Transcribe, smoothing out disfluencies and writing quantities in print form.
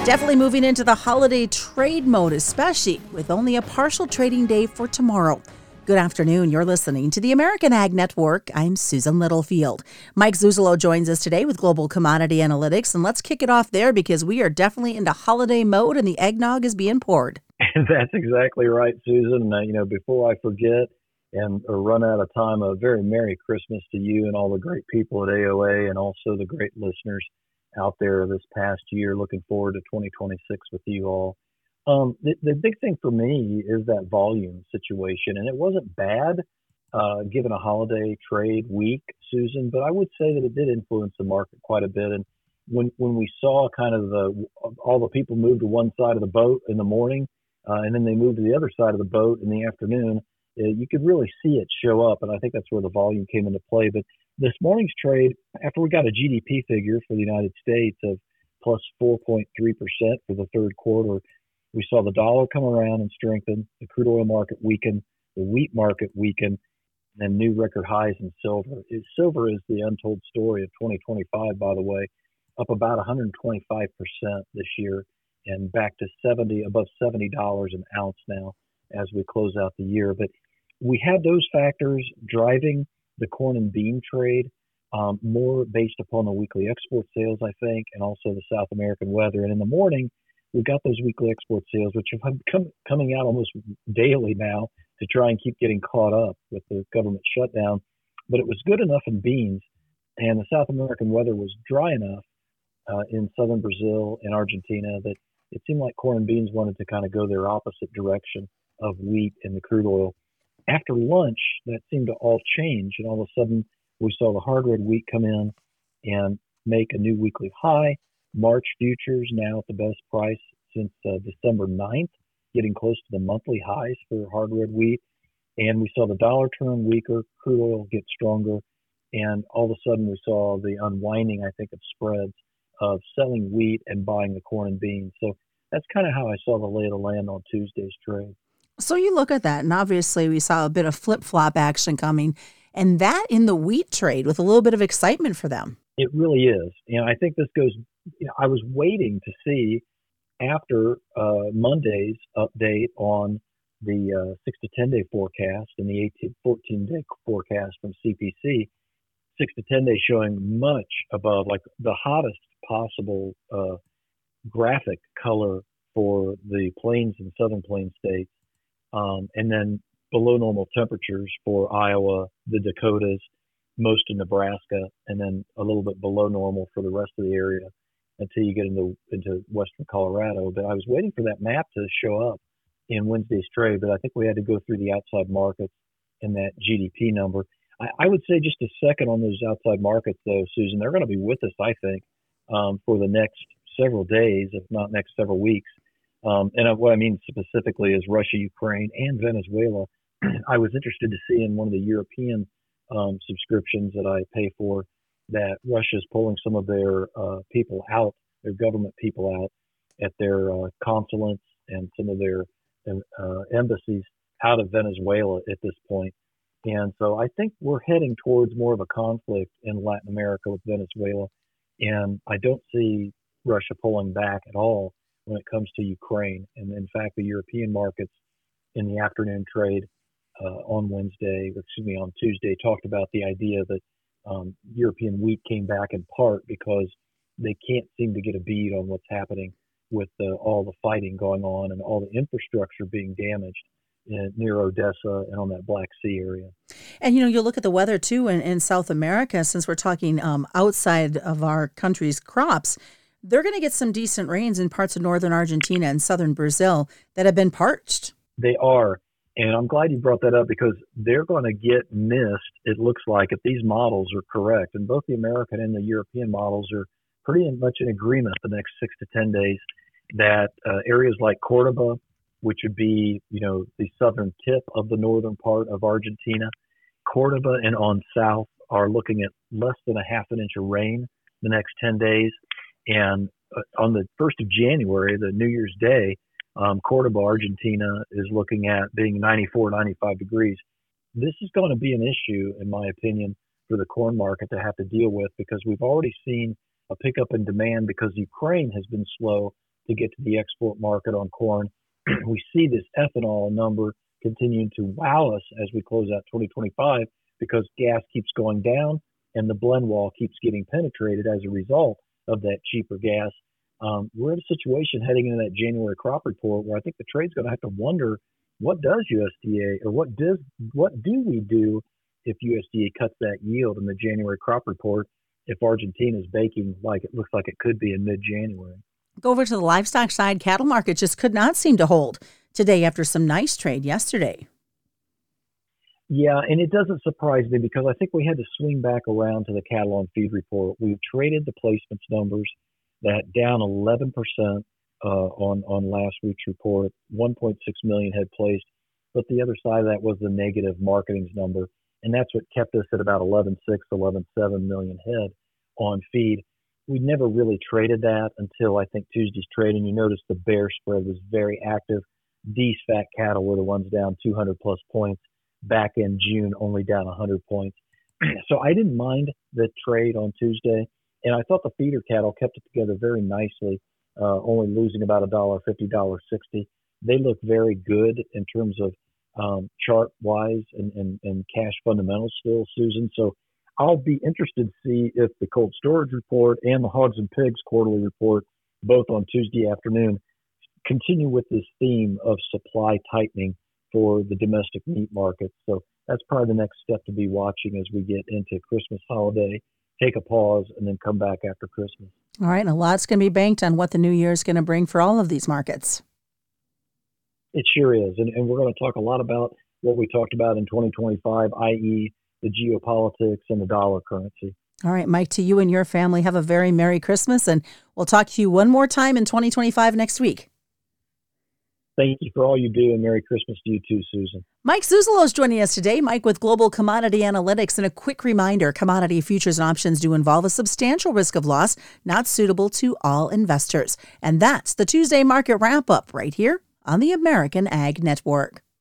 Definitely moving into the holiday trade mode, especially with only a partial trading day for tomorrow. Good afternoon. You're listening to the American Ag Network. I'm Susan Littlefield. Mike Zuzolo joins us today with Global Commodity Analytics. And let's kick it off there because we are definitely into holiday mode and the eggnog is being poured. That's exactly right, Susan. Before I forget or run out of time, a very Merry Christmas to you and all the great people at AOA and also the great listeners out there this past year. Looking forward to 2026 with you all. The big thing for me is that volume situation, and it wasn't bad given a holiday trade week, Susan, but I would say that it did influence the market quite a bit. And when we saw kind of all the people move to one side of the boat in the morning, and then they moved to the other side of the boat in the afternoon, you could really see it show up, and I think that's where the volume came into play. But this morning's trade, after we got a GDP figure for the United States of plus 4.3% for the third quarter, we saw the dollar come around and strengthen, the crude oil market weaken, the wheat market weaken, and new record highs in silver. Silver is the untold story of 2025, by the way, up about 125% this year and back to above $70 an ounce now as we close out the year. But we had those factors driving the corn and bean trade, more based upon the weekly export sales, I think, and also the South American weather. And in the morning, we got those weekly export sales, which have coming out almost daily now to try and keep getting caught up with the government shutdown. But it was good enough in beans, and the South American weather was dry enough in southern Brazil and Argentina that it seemed like corn and beans wanted to kind of go their opposite direction of wheat and the crude oil. After lunch, that seemed to all change, and all of a sudden we saw the hard red wheat come in and make a new weekly high. March futures now at the best price since December 9th, getting close to the monthly highs for hard red wheat. And we saw the dollar turn weaker, crude oil get stronger, and all of a sudden we saw the unwinding, I think, of spreads of selling wheat and buying the corn and beans. So that's kind of how I saw the lay of the land on Tuesday's trade. So you look at that, and obviously we saw a bit of flip-flop action coming, and that in the wheat trade with a little bit of excitement for them. It really is. And I think this goes, I was waiting to see after Monday's update on the 6 to 10 day forecast and the 14 day forecast from CPC, 6 to 10 days showing much above, like the hottest possible graphic color for the plains and southern plains states. And then below normal temperatures for Iowa, the Dakotas, most of Nebraska, and then a little bit below normal for the rest of the area until you get into western Colorado. But I was waiting for that map to show up in Wednesday's trade, but I think we had to go through the outside markets and that GDP number. I would say just a second on those outside markets, though, Susan. They're going to be with us, I think, for the next several days, if not next several weeks. And what I mean specifically is Russia, Ukraine, and Venezuela. I was interested to see in one of the European subscriptions that I pay for that Russia is pulling some of their people out, their government people out at their consulates and some of their embassies out of Venezuela at this point. And so I think we're heading towards more of a conflict in Latin America with Venezuela. And I don't see Russia pulling back at all when it comes to Ukraine. And in fact, the European markets in the afternoon trade on Tuesday, talked about the idea that European wheat came back in part because they can't seem to get a bead on what's happening with all the fighting going on and all the infrastructure being damaged near Odessa and on that Black Sea area. And, you look at the weather, too, in South America, since we're talking outside of our country's crops, they're going to get some decent rains in parts of northern Argentina and southern Brazil that have been parched. They are. And I'm glad you brought that up because they're going to get missed, it looks like, if these models are correct. And both the American and the European models are pretty much in agreement the next 6 to 10 days that areas like Cordoba, which would be, the southern tip of the northern part of Argentina, Cordoba and on south are looking at less than a half an inch of rain the next 10 days. And on the 1st of January, the New Year's Day, Cordoba, Argentina is looking at being 94, 95 degrees. This is going to be an issue, in my opinion, for the corn market to have to deal with because we've already seen a pickup in demand because Ukraine has been slow to get to the export market on corn. We see this ethanol number continuing to wow us as we close out 2025 because gas keeps going down and the blend wall keeps getting penetrated as a result of that cheaper gas. We're in a situation heading into that January crop report where I think the trade's going to have to wonder, what does USDA or what do we do if USDA cuts that yield in the January crop report if Argentina is baking like it looks like it could be in mid-January? Go over to the livestock side. Cattle market just could not seem to hold today after some nice trade yesterday. Yeah, and it doesn't surprise me because I think we had to swing back around to the cattle on feed report. We've traded the placements numbers that down 11% on last week's report. 1.6 million head placed, but the other side of that was the negative marketings number, and that's what kept us at about 11.6, 11.7 million head on feed. We never really traded that until I think Tuesday's trading. You notice the bear spread was very active. These fat cattle were the ones down 200 plus points. Back in June, only down 100 points. So I didn't mind the trade on Tuesday, and I thought the feeder cattle kept it together very nicely, only losing about $1.50, $1.60. They look very good in terms of chart-wise and cash fundamentals still, Susan. So I'll be interested to see if the cold storage report and the hogs and pigs quarterly report, both on Tuesday afternoon, continue with this theme of supply tightening for the domestic meat market. So that's probably the next step to be watching as we get into Christmas holiday, take a pause, and then come back after Christmas. All right, and a lot's going to be banked on what the new year is going to bring for all of these markets. It sure is. And we're going to talk a lot about what we talked about in 2025, i.e. the geopolitics and the dollar currency. All right, Mike, to you and your family, have a very Merry Christmas, and we'll talk to you one more time in 2025 next week. Thank you for all you do, and Merry Christmas to you too, Susan. Mike Zuzolo is joining us today. Mike with Global Commodity Analytics. And a quick reminder, commodity futures and options do involve a substantial risk of loss, not suitable to all investors. And that's the Tuesday Market Wrap-Up right here on the American Ag Network.